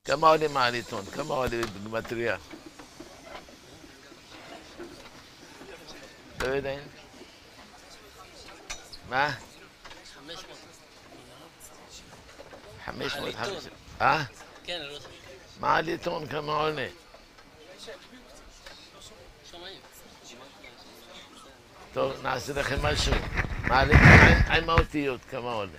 כמה עולה מעליתון? כמה עולה בגימטריה? לא יודעים? מה? 500. כן, לא. מעליתון כמה עולה? טוב, נעשה לכם משהו. מעליתון עם האותיות כמה עולה?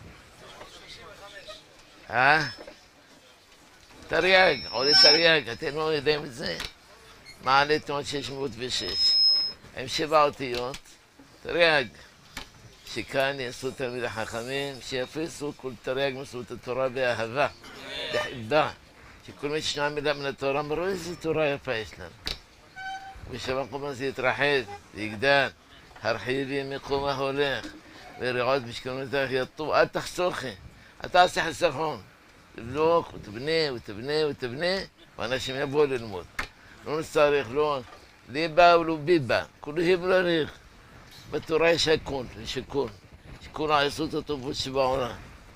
תרי"ג, עולה תרי"ג, אתם לא יודעים את זה? מעליתון 606. עם 7 אותיות, תרי"ג. שכאן יעשו תלמיד החכמים, שיפריסו כל תרי"ג מסורת התורה באהבה, בחמדה. שכל מי שישמע מילה מן התורה, אמרו איזה תורה יפה יש לנו. ושבמקום הזה יתרחב, ויגדל, הרחיבי מקום ההולך, ורעות משכנותיך יטו, אל תחסוכי, אתה עושה חיסכון. תבלוך ותבנה ותבנה ותבנה, ואנשים יבואו ללמוד. לא נצטרך, לא ליבה ולא ביבה, כולו היבלריך. בתורה יש הכל, שכל העשות הטובות שבעולם.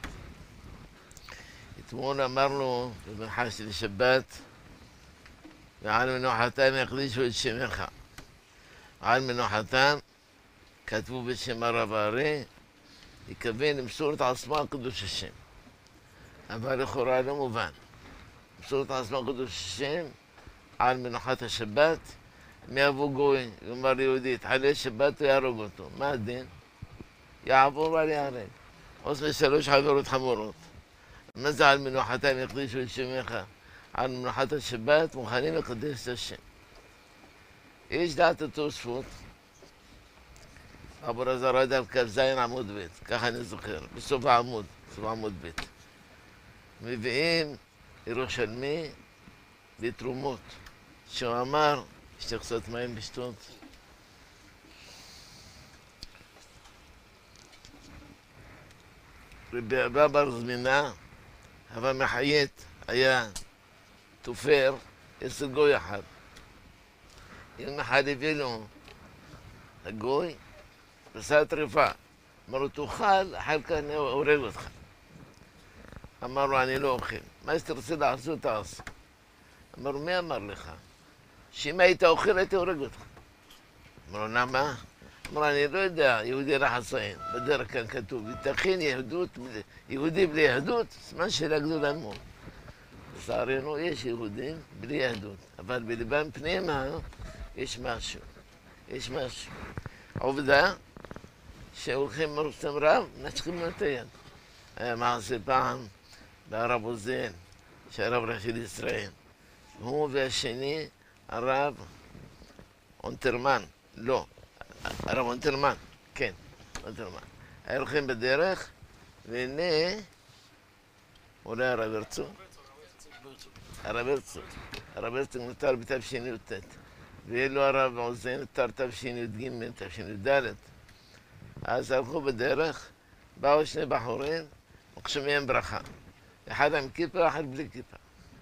אתמול אמרנו במנחה של שבת, ועל מנוחתם יקדישו את שמך. על מנוחתם כתבו בשם הרב הארי, יקבל למסור את עצמו על קדוש השם. אבל לכאורה לא מובן. למסור את עצמו על קדוש השם, על מנוחת השבת, מי יבוא גוי, יאמר ליהודי, תחלל שבת ויהרוג אותו. מה הדין? יעבור ועל יהרג. עושה 3 עבירות חמורות. מה זה על מנוחתם יקדישו את שמך? על מנוחת השבת מוכנים לקדש את השם. יש דעת התוספות, אבו רז הרד"ל כ"ז עמוד ב', ככה אני זוכר, בסוף העמוד, בסוף עמוד ב'. מביאים ירושלמי לתרומות, שהוא אמר, יש קצת מים לשתות. רבי אבא בר זמינה, אבל מחיית היה תופר אצל גוי אחד. יום אחד הביא לו הגוי, עשה טריפה. אמר לו, תאכל, אחר כך אני הורג אותך. אמר לו, אני לא אוכל. מה שתרצה לעשות, תעשה. אמר לו, מי אמר לך? שאם היית אוכל, הייתי הורג אותך. אמר לו, למה? אמר, אני לא יודע, יהודי רחסיין. בדרך כאן כתוב, ותכין יהודי בלי יהדות, סימן שאלה גדולה מאוד. לצערנו יש יהודים בלי יהדות, אבל בליבם פנימה יש משהו. יש משהו. עובדה שהולכים מרוצם רב, נשכים לו את היד. היה מעשה פעם בהרב עוזיאל, שהרב ראשי לישראל. הוא והשני, הרב אונטרמן, לא, הרב אונטרמן, כן, אונטרמן. היו הולכים בדרך, והנה, אולי הרב הרצוג? הרב הרצוג נותר בתש"ט, ואילו הרב עוזיאל נותר תשי"ג, תשי"ד. אז הלכו בדרך, באו 2 בחורים, ביקשו מהם ברכה. אחד עם כיפה, אחד בלי כיפה.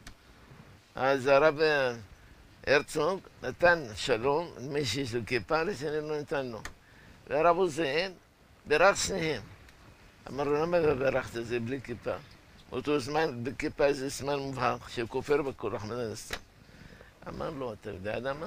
אז הרב הרצוג נתן שלום למי שיש לו כיפה, לשני לא נתן לו. והרב עוזיאל בירך שניהם. אמר לו, למה ברכת את זה בלי כיפה? באותו זמן, בכיפה זה זמן מובהק, שכופר בכל רחמנא ליצלן. אמר לו, אתה יודע למה?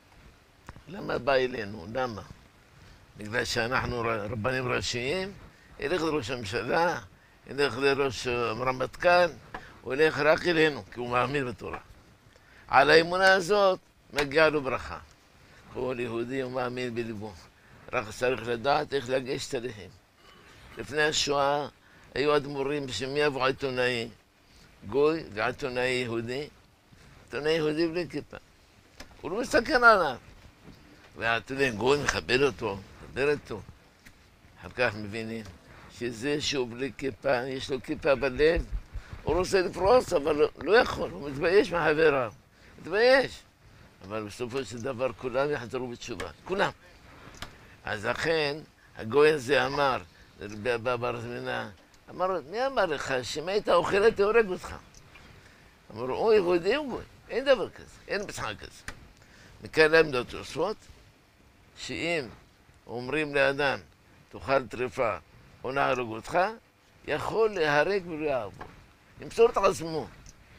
למה בא אלינו? למה? בגלל שאנחנו רבנים ראשיים, ילך לראש הממשלה, ילך לראש רמטכ"ל, הוא ילך רק אלינו, כי הוא מאמין בתורה. על האמונה הזאת מגיעה לו ברכה. כל יהודי הוא מאמין בליבו. רק צריך לדעת איך לגשת אליהם. לפני השואה היו אדמו"רים בשם יבוא עיתונאי, גוי ועיתונאי יהודי, עיתונאי יהודי בלי כיפה. הוא לא מסתכל עליו. והעיתונאי גוי מכבד אותו, מדבר איתו. אחר כך מבינים שזה שהוא בלי כיפה, יש לו כיפה בלב, הוא רוצה לפרוץ, אבל לא יכול, הוא מתבייש מחבריו. מתבייש. אבל בסופו של דבר כולם יחזרו בתשובה, כולם. אז לכן הגוי הזה אמר, רבי אבא בר זמינה, אמר לו, מי אמר לך שאם היית אוכל הייתי הורג אותך? אמר לו, הוא יהודי הוא גוי, אין דבר כזה, אין משחק כזה. מכאן למדו תוספות, שאם אומרים לאדם, תאכל טריפה או נהרוג אותך, יכול להרג ולא יעבור. ימסור את עצמו.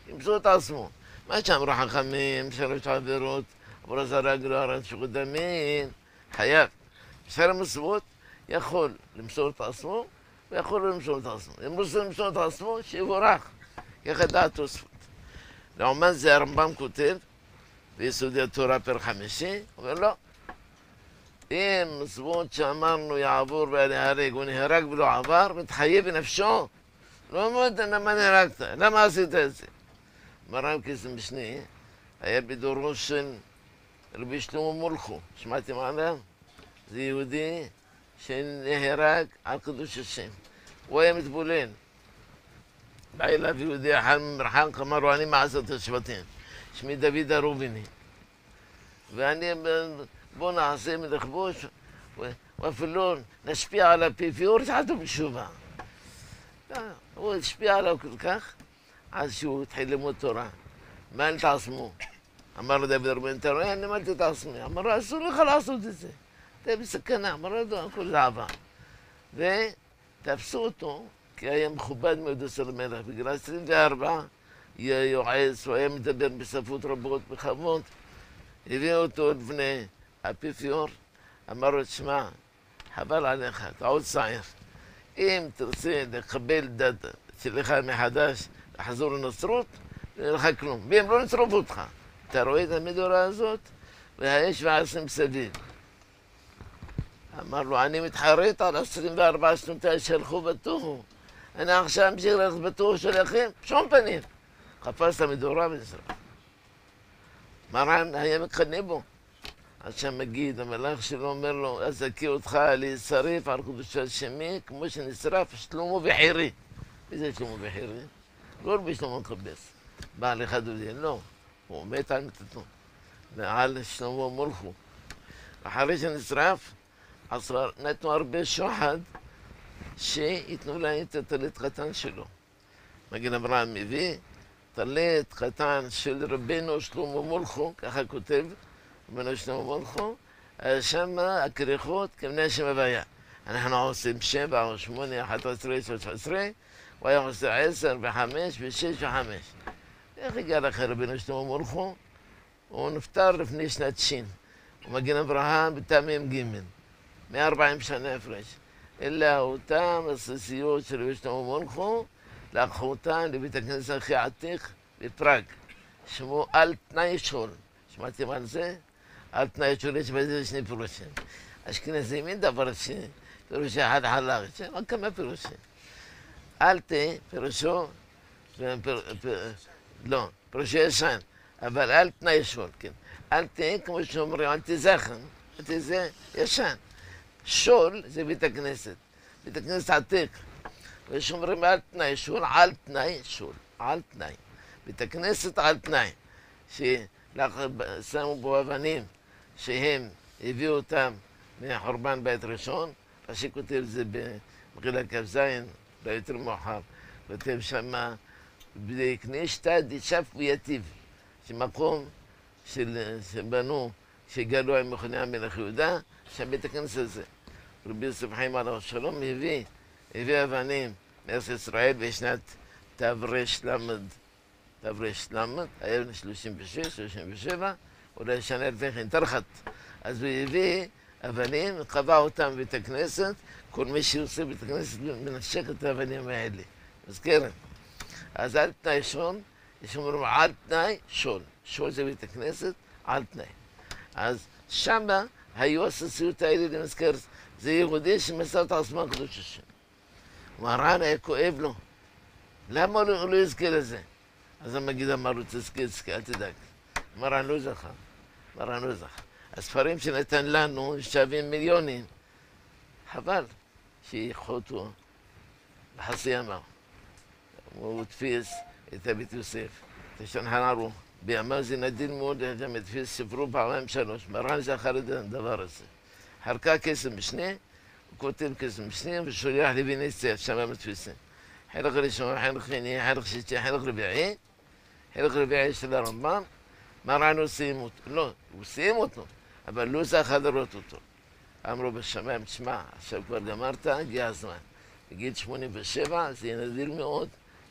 ימצאו את עצמו. מה שאמרו חכמים, שלוש עבירות, עבור זרה גררה, שפיכות דמים, חייב. בסדר מצוות יכול למסור את עצמו, ויכול לא למסור את עצמו. אם רוצה למסור את עצמו, שיבורך. ככה דעת תוספות. לעומת זה הרמב"ם כותב, ביסודי התורה פרק 5, אומר לא. אם מצוות שאמרנו יעבור ולהרג, הוא נהרג ולא עבר, מתחייב בנפשו. לא מאוד, למה נהרגת? למה עשית את זה? מרן קיסם משני היה בדורו של רבי שלמה מולכו. שמעתם עליו? זה יהודי שנהרג על קדוש השם. הוא היה מתבולל. בא אליו יהודי אחד ממרחק, אמר לו, אני מעשרת השבטים. שמי דוד הרוביני. ואני, בוא נעשה מלכבוש, ואפילו נשפיע על האפיפיור, יצחתו בתשובה. הוא השפיע עליו כל כך, עד שהוא התחיל ללמוד תורה. מה אל תעצמו? אמר לו דוד הרוביני, אתה רואה, אני אמרתי תעצמי. אמר לו, אסור לך לעשות את זה. אתה בסכנה. אמר לו, הכל זה עבר. ותפסו אותו, כי היה מכובד מאוד אצל המלך. בגיל 24, היה יועץ, הוא היה מדבר בשפות רבות, בכבוד. הביאו אותו לפני האפיפיור, אמר לו, תשמע, חבל עליך, אתה עוד צעיר. אם תרצה לקבל דת שלך מחדש, לחזור לנצרות, אין לך כלום. והם לא נצרוף אותך. אתה רואה את המדורה הזאת? והאש ועשרים מסביב. אמר לו, אני מתחרט על 24 שנותיי שהלכו בתוהו. אני עכשיו אמשיך ללכת בתוהו שלכם, שום פנים. חפש את המדורה ונשרף. מרן היה מקנא בו. עד שהמגיד, המלאך שלו אומר לו, אזכי אותך להישרף על קדושת שמי, כמו שנשרף שלמה וחירי. מי זה שלמה וחירי? לא רבי שלמה מקבץ. בעל אחד דודי, לא. הוא מת על מיטתו. ועל שלמה מולכו. אחרי שנשרף, נתנו הרבה שוחד שיתנו להם את הטלית חתן שלו. מגן אברהם מביא, טלית חתן של רבנו שלמה מולכו, ככה כותב, רבנו שלמה מולכו, שם הכריכות כבני השם הוויה. אנחנו עושים 7 או 8, 11, 13, הוא היה עושה 10 ו5 ו6 ו5. איך הגע לכם רבנו שלמה מולכו? הוא נפטר לפני שנת שין. הוא מגן אברהם בתמ"ג, 140 שנה הפרש. אלא אותם הססיות של רבי שלמה מולכו, לקחו אותם לבית הכנסת הכי עתיק בפראג, שמו על תנאי שול. שמעתם על זה? על תנאי שול יש בזה שני פירושים. אשכנזים אין דבר פירוש אחד חלק, יש כמה פירושים. אלתה פירושו, לא, פירושו ישן, אבל על תנאי שול, כן. אלתה, כמו שאומרים, אלתה זכן, אלתה זה ישן. שול זה בית הכנסת, בית הכנסת עתיק. ושומרים על תנאי שול, על תנאי שול, על תנאי. בית הכנסת על תנאי, ששמו בו אבנים שהם הביאו אותם מחורבן בית ראשון, רש"י כותב זה במגילה כ"ז, לא יותר מאוחר, כותב שמה, בקנישתא דשף ויטיב, שמקום שבנו, שגלו עם מכוני המלך יהודה, שם בית הכנסת הזה. רבי יוסף חיים עליו השלום הביא אבנים מארץ ישראל בשנת תר"ל, היה בן 36, 37, אולי שנה לפני כן, תרחת. אז הוא הביא אבנים, קבע אותם בבית הכנסת, כל מי שעושה בית הכנסת מנשק את האבנים האלה. אז כן, אז על תנאי שול, יש אומרים על תנאי שול. שול זה בית הכנסת, על תנאי. אז שמה היו הססיות האלה למזכרת. זה יהודי שמסר את עצמו הקדוש השם. מרן היה כואב לו. למה הוא לא יזכה לזה? אז המגיד אמר לו, תזכה, אל תדאג. מרן לא זכה. מרן לא זכה. הספרים שנתן לנו שווים מיליונים. חבל שיקחו אותו בחצי ימה. הוא הדפיס את הבית יוסף. תשולחן ערוך. בימיו זה נדיר מאוד, גם הדפיס ספרו פעמיים 3. מרן זכר את הדבר הזה. חרקה קסם משנה, הוא כותב קסם משנה ושולח לביני סייף, שם מדפיסים. חלק ראשון, חלק שני, חלק שישי, חלק רביעי. חלק רביעי של הרמב"ם. מרן הוא סיים אותו. לא, הוא סיים אותו, אבל לא זכה לראות אותו. אמרו בשמיים, תשמע, עכשיו כבר גמרת, הגיע הזמן. בגיל 87 זה נדיר מאוד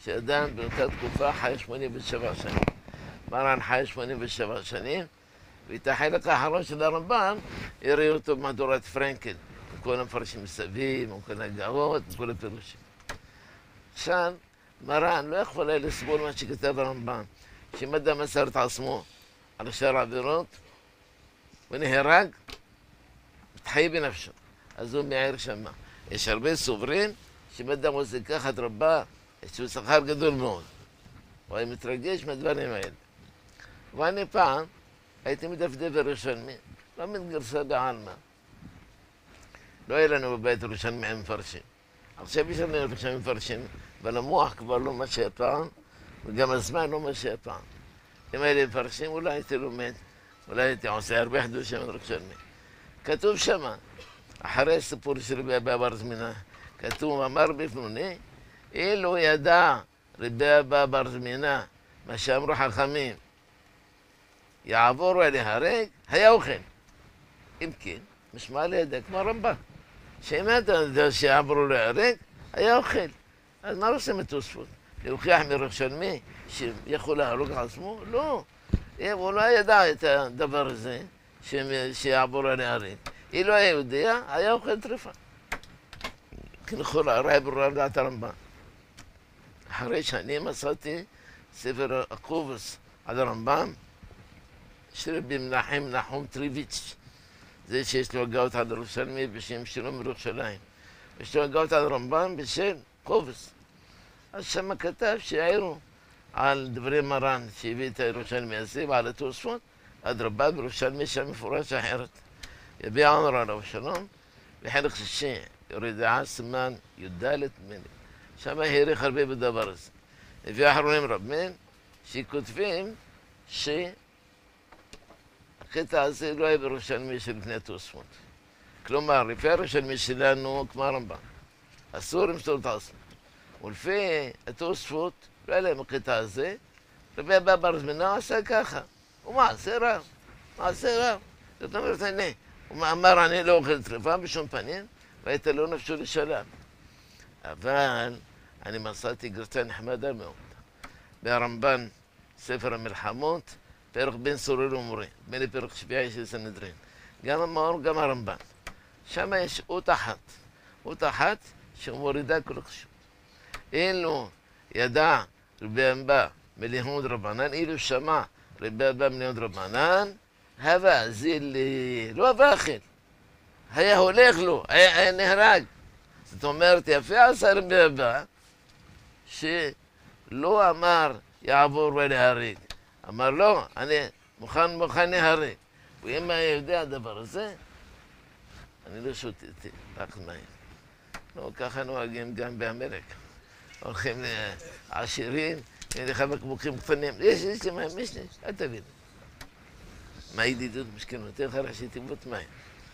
שאדם באותה תקופה חי 87 שנים. מרן חי 87 שנים, ואת החלק האחרון של הרמב"ם הראו אותו במהדורת פרנקל, עם כל המפרשים מסביב, עם כל הגאות, עם כל הפירושים. עכשיו, מרן לא יכול היה לסבול מה שכתב הרמב"ם, שאם אדם מסר את עצמו על שאר העבירות ונהרג, מתחייב בנפשו. אז הוא מעיר שמה. יש הרבה סוברים שאם אדם עושה ככה רבה, יש לו שכר גדול מאוד. הוא היה מתרגש מהדברים האלה. ואני פעם הייתי מדפדף בירושלמי, לא מתגרסה בעלמא. לא היה לנו בבית ירושלמי עם מפרשים. עכשיו יש לנו ירושלמי מפרשים, אבל המוח כבר לא מה שהיה פעם, וגם הזמן לא מה שהיה פעם. אם היה לי מפרשים, אולי הייתי לומד, אולי הייתי עושה הרבה חידושים בירושלמי. כתוב שמה, אחרי הסיפור של רבי אבא בר זמינה, כתוב, אמר בפנוני, אילו ידע רבי אבא בר זמינה, מה שאמרו חכמים, יעבור להיהרג, היה אוכל. אם כן, משמע לידע כמו הרמב"ם. שאם אתה יודע שיעברו להיהרג, היה אוכל. אז מה עושים את תוספות? להוכיח מירושלמי שיכול להרוג עצמו? לא. הוא לא ידע את הדבר הזה שיעבור להיהרג. אילו היה יודע, היה אוכל טרפה. כנכון, הרי ברורה לדעת הרמב"ם. אחרי שאני מצאתי ספר הקובץ על הרמב"ם, של רבי מנחם נחום טריביץ', זה שיש לו הגאות על ירושלמי בשם שלום מירושלים. יש לו הגאות על הרמב"ם בשם קובץ. אז שם כתב שהעירו על דברי מרן שהביא את הירושלמי הזה ועל התוספות, אדרבה בירושלמי שם מפורש אחרת. יביע עומר עליו שלום, בחלק שישי, ירידה סימן י"ד נדמה לי. שם העריך הרבה בדבר הזה. לפי האחרונים רבים, שכותבים הקטע הזה לא היה בירושלמי של לפני התוספות. כלומר, לפי הירושלמי שלנו, כמו הרמב"ם, אסור למסור את עצמו. ולפי התוספות, לא היה להם הקטע הזה, רבי אבא בר זמינה עשה ככה. הוא מעשה רב, מעשה רב. זאת אומרת, הנה, הוא אמר, אני לא אוכל טרפה בשום פנים, והייתה לו נפשו לשלם. אבל אני מצאתי גרסה נחמדה מאוד. ברמב"ן, ספר המלחמות, פרק בן סורר ומורה, בין פרק שביעי של סנהדרין. גם המאור, גם הרמב"ן. שם יש אות אחת שמורידה כל החשוב. אילו ידע רבי אבא מלימוד רבנן, אילו שמע רבי אבא מלימוד רבנן, הווה זיל, לא הווה אכל. היה הולך לו, היה נהרג. זאת אומרת, יפה עשה רבי אבא, שלא אמר יעבור ולהרג. אמר לא, אני מוכן להרג. ואם היה יודע הדבר הזה, אני לא שותתי, רק מים. לא, ככה נוהגים גם באמריקה. הולכים לעשירים, אין לך בקבוקים קטנים. יש לי מים, אל תבין. מה ידידות משכנו, נותן לך רק שתיבות מים.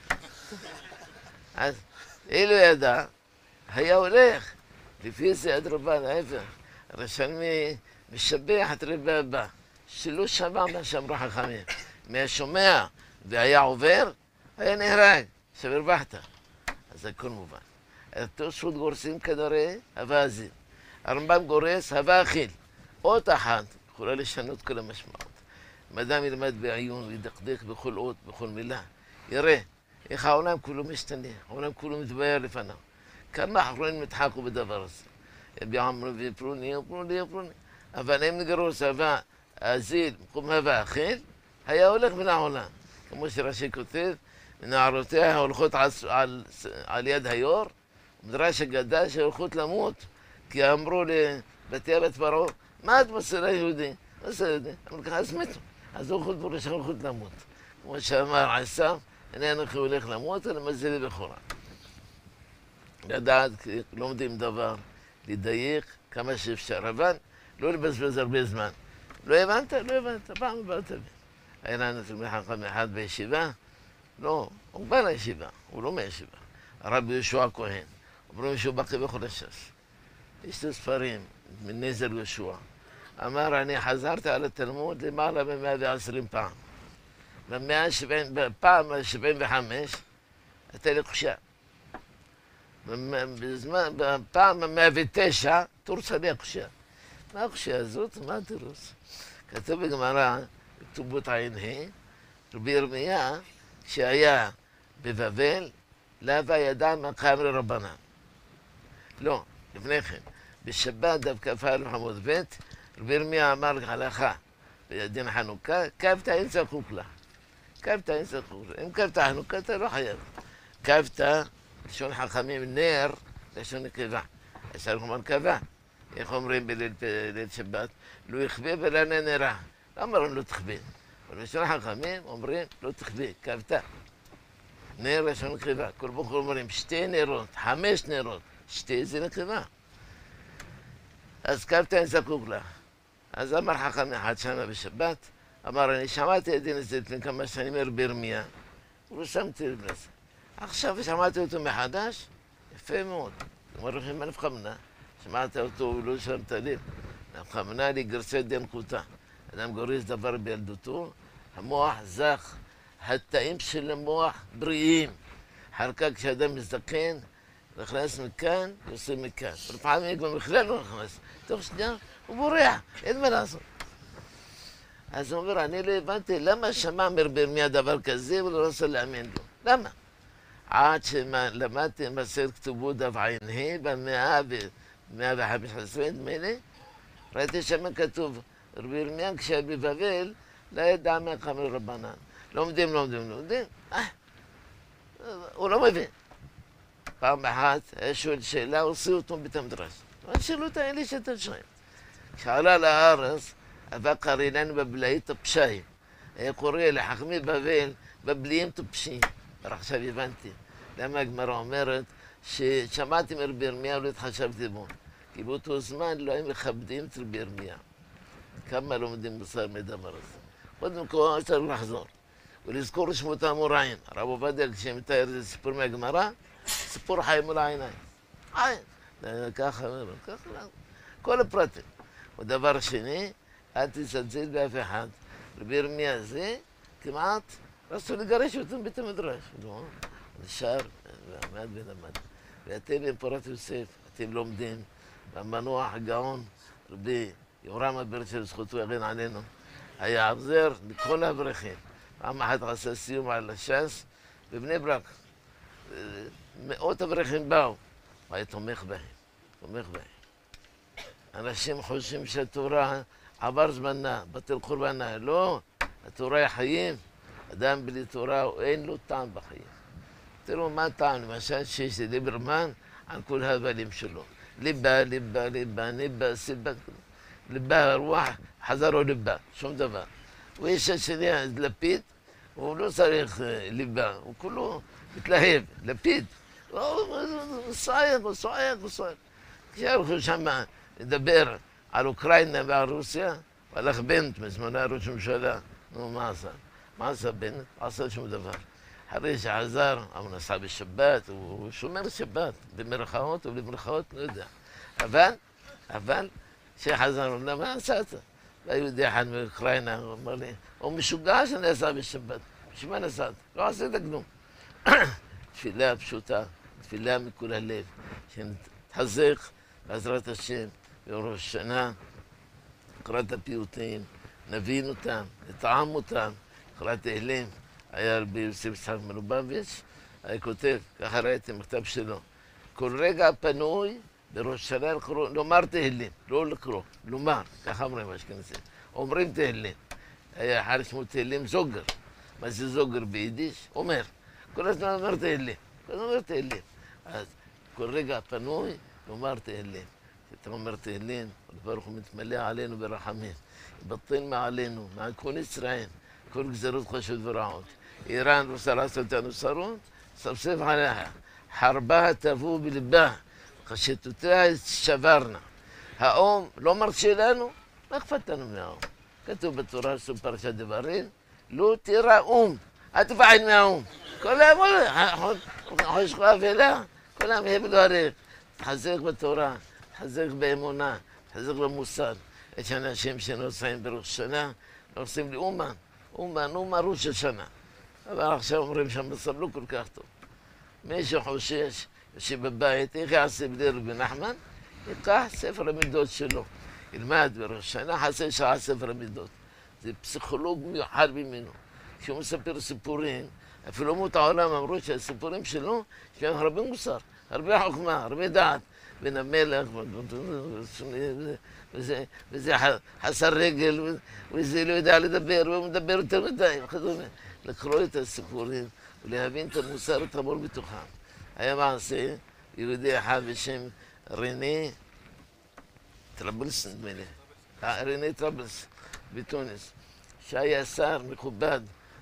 אז אילו ידע, היה הולך. לפי זה אדרבה, להפך. הרשלמי משבח את רבי אבא, שלא שמע מה שאמרו חכמים. מהשומע והיה עובר, היה נהרג, שהרווחת. אז הכל מובן. התוספות גורסים כנראה הווה אזיל. הרמב"ם גורס הווה אכיל. אות אחת יכולה לשנות כל המשמעות. אם אדם ילמד בעיון וידקדק בכל אות, בכל מילה, יראה איך העולם כולו משתנה, העולם כולו מתבהר לפניו. כמה אחרונים נדחקו בדבר הזה. ביעמרו ויפרוני, יפרוני. אבל אם נגרוס הווה אזיל, במקום הווה אכיל, היה הולך מן העולם. כמו שרש"י כותב, נערותיה הולכות על יד היור, מדרש אגדה שהולכות למות, כי אמרו לבתי בת פרעה, מה את מוסרה יהודי? מוסרה יהודי. אמרו ככה, אז מתו. אז הולכות פורש, הולכות למות. כמו שאמר עשיו, הנה אנוכי הולך למות, אלא מזלי בכורה. לדעת, לומדים דבר, לדייק כמה שאפשר, אבל לא לבזבז הרבה זמן. לא הבנת? לא הבנת, פעם הבאה תבין. היה לנו תלמיד חכם אחד בישיבה, לא, הוא בא לישיבה, הוא לא מהישיבה. הרבי יהושע הכהן, אומרים שהוא בקי בכל הש"ס. יש לו ספרים, מנזר יהושע. אמר, אני חזרתי על התלמוד למעלה מ-120 פעם. בפעם ה-75 הייתה לי קשה. בפעם ה-109 תורצה לי הקשה. מה הקושייה הזאת? מה התירוץ? כתוב בגמרא, בכתובות ע"ה, רבי ירמיה, שהיה בבבל, לאו ידע מקאמרי רבנן. לא, לפני כן, בשבת דף כ"א עמוד ב', רבי ירמיה אמר הלכה, בדין חנוכה, קבת אין זקוק לה. קבת אין זקוק לה. אם קבת חנוכה אתה לא חייב. קבת, לשון חכמים, נר, לשון נקבה. אפשר לומר קבה. איך אומרים בליל שבת? לא יכבה ולא נרה. לא אמרנו לא תכבה. אבל לשון חכמים אומרים לא תכבה, קבת. נר לשון נקבה. כל בוקר אומרים שתי נרות, 5 נרות. שתי זה נקבה. אז קבת אין זקוק לה. אז אמר חכם אחד שמה בשבת, אמר, אני שמעתי את דין הזה לפני כמה שנים מרבי ירמיה, ולא שמתי לב לזה. עכשיו שמעתי אותו מחדש, יפה מאוד. אמר לכם, נפקא מינה, שמעת אותו ולא שמת לב. נפקא מינה לגרסי דנקותא. אדם גורס דבר בילדותו, המוח זך, התאים של המוח בריאים. אחר כך כשאדם מזדקן, נכנס מכאן, יוצא מכאן. לפעמים כבר בכלל לא נכנס. תוך שנייה הוא בורח, אין מה לעשות. אז הוא אומר, אני לא הבנתי למה שמע מרבי ירמיה דבר כזה ולא רוצה להאמין לו. למה? עד שלמדתי מסכת כתובות דף ע"ה ב-115 נדמה לי, ראיתי שם כתוב, רבי ירמיה כשהיה בבבל, לא ידע מקאמרי רבנן. לומדים. הוא לא מבין. פעם אחת, היה שואל שאלה, הוציאו אותו מבית המדרש. אני שאלו את האלה שאתה שואל. כשעלה לארץ, אבא קרא לנו בבלאי טיפשיים. היה קורא לחכמי בבל, בבליים טיפשים. אבל עכשיו הבנתי. למה הגמרא אומרת ששמעתי מרבי ירמיה ולא התחשבתי בו. כי באותו זמן לא היו מכבדים את רבי ירמיה. כמה לומדים מוסר מדבר הזה. קודם כל צריך לחזור. ולזכור שמות האמוראים. הרב עובדיה כשמתאר איזה סיפור מהגמרא, סיפור חי מול העיניים. עין. ככה, כל הפרטים. ודבר שני, אל תזלזל באף אחד. רבי ירמיה זה, כמעט רצו לגרש אותו מבית המדרש. לא, נשאר, ועמד ולמד. ואתם בפורת יוסף, אתם לומדים, והמנוח הגאון, רבי יורם הבר של זכותו יגן עלינו, היה עוזר לכל האברכים. פעם אחת עשה סיום על הש"ס בבני ברק. מאות אברכים באו, הוא היה תומך בהם. אנשים חושבים שהתורה עבר זמנה, בטל קורבנה. לא, התורה היא חיים. אדם בלי תורה אין לו טעם בחיים. תראו מה טעם, למשל שיש ליברמן על כל ההבלים שלו. ליבה, סיבה. ליבה, רוח, חזרו ליבה, שום דבר. ויש השני, לפיד, הוא לא צריך ליבה, הוא כולו מתלהב, לפיד. הוא סועק. כשהלכו שם לדבר על אוקראינה ועל רוסיה, והלך בנט מזמנה ראש הממשלה. נו, מה עשה? מה עשה בנט? עשה שום דבר. אחרי שעזר, הוא נסע בשבת, הוא שומר שבת, במרכאות או במרכאות, לא יודע. אבל, כשחזר, למה עשת? והיהודי אחד מאוקראינה, הוא אמר לי, הוא משוגע שנסע בשבת. בשביל מה נסעת? לא עשית כלום. תפילה פשוטה, תפילה מכל הלב, שנתחזק בעזרת השם בראש שנה, נקרא את הפיוטים, נבין אותם, נטעם אותם, נקרא תהילים. היה רבי יוסף יצחק מלובביץ', היה כותב, ככה ראיתי מכתב שלו, כל רגע פנוי בראש שנה לומר תהילים, לא לקרוא, לומר, ככה אומרים אשכנזים, אומרים תהילים. היה אחד שמו תהילים זוגר. מה זה זוגר ביידיש? אומר. כל הזמן אומר תהילים. אז כל רגע פנוי לומר תהילים. כשאתה אומר תהילים, ברוך הוא מתמלא עלינו ברחמים. יבטל מעלינו, מעל כל ישראל, כל גזרות חשות ורעות. איראן רוצה לעשות לנו שרון, ספסף עליה. חרבה תבוא בלבה, חשתותיה שברנה. האום לא מרשה לנו, מה אכפת לנו מהאום? כתוב בתורה של פרשת דברים, לא תירא אום, אל תפחד מהאום. כל היום חושכה אפלה, כל היום יהיה בדרך. תחזק בתורה, תחזק באמונה, תחזק במוסר. יש אנשים שנוסעים בראש שנה, נוסעים לאומן, אומן ראש השנה. אבל עכשיו אומרים שהמצב לא כל כך טוב. מי שחושש שבבית, איך יעשה בלי רבי נחמן? ייקח ספר המידות שלו, ילמד בראש השנה, חסר שעה ספר המידות. זה פסיכולוג מיוחד ממנו. כשהוא מספר סיפורים, אפילו אומות העולם אמרו שהסיפורים שלו, יש להם הרבה מוסר, הרבה חוכמה, הרבה דעת. בן המלך, וזה חסר רגל, וזה לא יודע לדבר, והוא מדבר יותר מדי, וכדומה. לקרוא את הסיפורים ולהבין את המוסר הטמון בתוכם. היה מעשה, יהודי אחד בשם רנה טרבלס, נדמה לי. רנה טרבלס בתוניס, שהיה שר מכובד,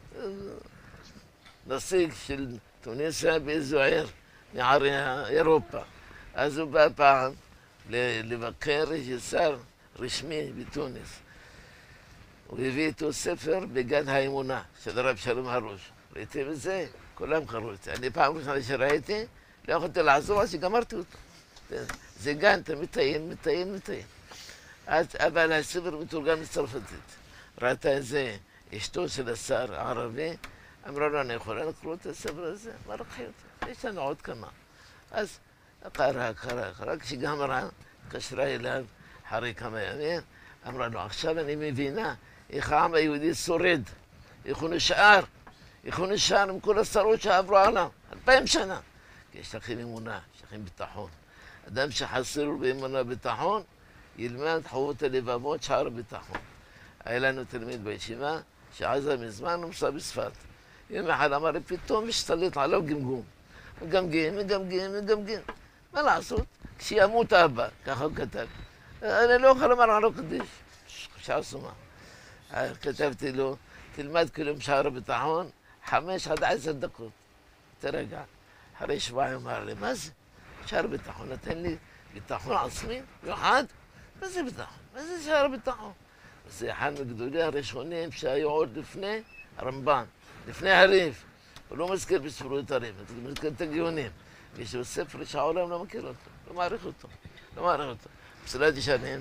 נציג של תוניסיה באיזו עיר מערי אירופה. אז הוא בא פעם לבקר שר רשמי בתוניס. הוא הביא איתו ספר בגן האמונה של הרב שלום הראש. ראיתם את זה? כולם קראו את זה. אני פעם ראשונה שראיתי, לא יכולתי לעזור עד שגמרתי אותו. זה גן, אתה מטייל. אבל הספר מתורגם לצרפתית. ראתה את זה אשתו של השר הערבי, אמרה לו, אני יכולה לקרוא את הספר הזה? מה לקחי אותו? יש לנו עוד כמה. אז קרא. כשגמרה, קשרה אליו אחרי כמה ימים, אמרה לו, עכשיו אני מבינה איך העם היהודי שורד, איך הוא נשאר עם כל הצרות שעברו עליו, 2000 שנה. כי יש לכם אמונה, יש לכם ביטחון. אדם שחסר לו באמונה ביטחון, ילמד חובות הלבבות שער הביטחון. היה לנו תלמיד בישיבה שעזב מזמן ומסע בספת. יום אחד אמר לי, פתאום משתלט עליו גמגום. מגמגם. מה לעשות? כשימות אבא, ככה הוא כתב. אני לא יכול לומר עליו קדיש. שעשו מה. כתבתי לו, תלמד כלום שער הביטחון, 5 עד 10 דקות. תרגע. אחרי שבועיים אמר לי, מה זה? שער ביטחון, נתן לי ביטחון עצמי, מיוחד? מה זה ביטחון? מה זה שער ביטחון? זה אחד מגדולי הראשונים שהיו עוד לפני הרמב"ן, לפני הריף. הוא לא מזכיר בספרות הריף, הוא מזכיר את הגאונים. יש לו ספר שהעולם לא מכיר אותו, לא מעריך אותו. מסילת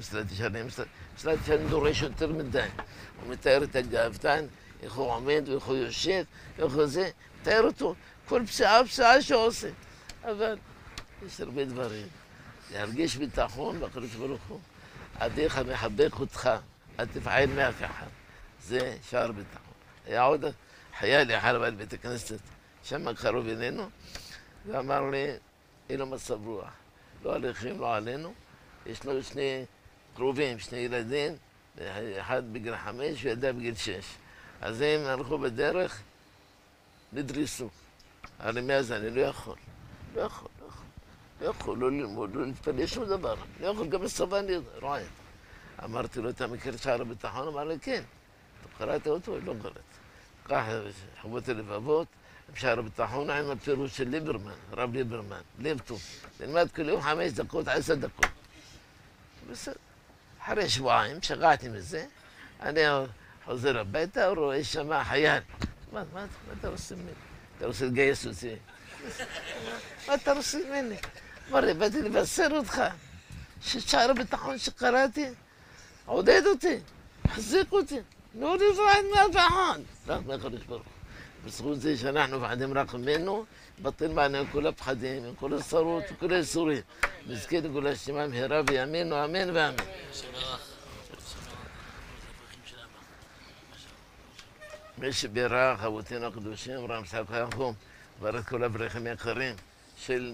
ישרים דורש יותר מדי. הוא מתאר את הגאוותן, איך הוא עומד ואיך הוא יושב, ואיך הוא זה, מתאר אותו, כל פסיעה שעושה. אבל יש הרבה דברים. להרגיש ביטחון בקדוש ברוך הוא. עדיך מחבק אותך, אל תפחד מאף אחד. זה שער ביטחון. היה עוד חייל אחד בבית הכנסת, שם קרוב אלינו, ואמר לי, אין לו מצב רוח. לא עליכם, לא עלינו. יש לו 2 קרובים, 2 ילדים, אחד בגיל 5 וילדה בגיל 6. אז הם הלכו בדרך, נדריסו. אבל מאז אני לא יכול לא ללמוד, לא להתפלל שום דבר. לא יכול, גם בצבא אני רואה. אמרתי לו, אתה מכיר את שער הביטחון? אמר לי, כן. אתה קראת אותו? לא קראת. כך חובות הלבבות, שער הביטחון עם הפירוש של ליברמן, רב ליברמן, לב טוב. נלמד כל יום 5 דקות, 10 דקות. בסדר. אחרי שבועיים, שגעתי מזה, אני חוזר הביתה, רואה שם חייל. מה אתה עושה ממני? אתה רוצה לגייס אותי? מה אתה רוצה ממני? אמר לי, באתי לבשר אותך, ששער הביטחון שקראתי, עודד אותי, חזק אותי, לא לפחד מאף אחד. רק מהקדוש ברוך הוא. בזכות זה שאנחנו מפחדים רק ממנו, בטל מעלינו כל הפחדים, עם כל הצרות וכל האיסורים. נזכה לגאולה שלמה מהרה בימינו, אמן ואמן. מי שבירך אבותינו הקדושים, אברהם יצחק ויעקב, ברך כל אברכם יקרים של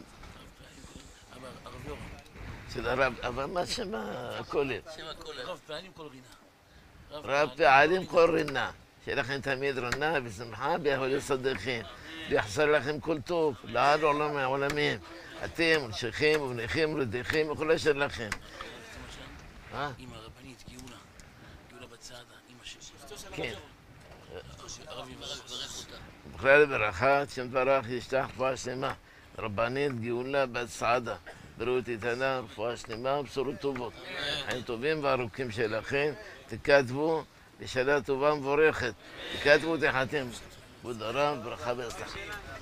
הרב, אבל מה שם הכולל? רב פעלים כל רינה. רב פעלים כל רינה. שיהיה לכם תמיד רנה ושמחה ביחודי צדיקים. ויחסר לכם כל טוב, לעד עולם העולמים. אתם, נשיכם ובניכם ולדיכם וכל אשר לכם. אמא הרבנית, גאולה בצעדה, אמא שלי. כן. הרב יברך אותה. בכלל ברכה, שם תברך, ישתח רפואה שלמה. רבנית גאולה בצעדה. בריאות איתנה, רפואה שלמה ובשורות טובות. חיים טובים וארוכים שלכם. תכתבו לשנה טובה מבורכת. תכתבו תחתם. כבוד הרב, ברכה והצלחה.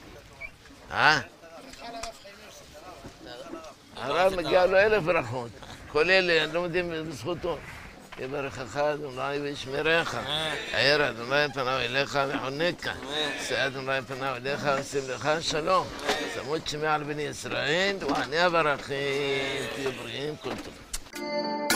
הרב מגיע לו 1000 ברכות. כל אלה לומדים בזכותו. יברכך אדוני וישמרך. יאיר אדוני פניו אליך וחונקה. שאי אדוני פניו אליך וישים לך שלום. שמות שמע על בני ישראל ועני הברכות. תהיו בריאים כל טוב.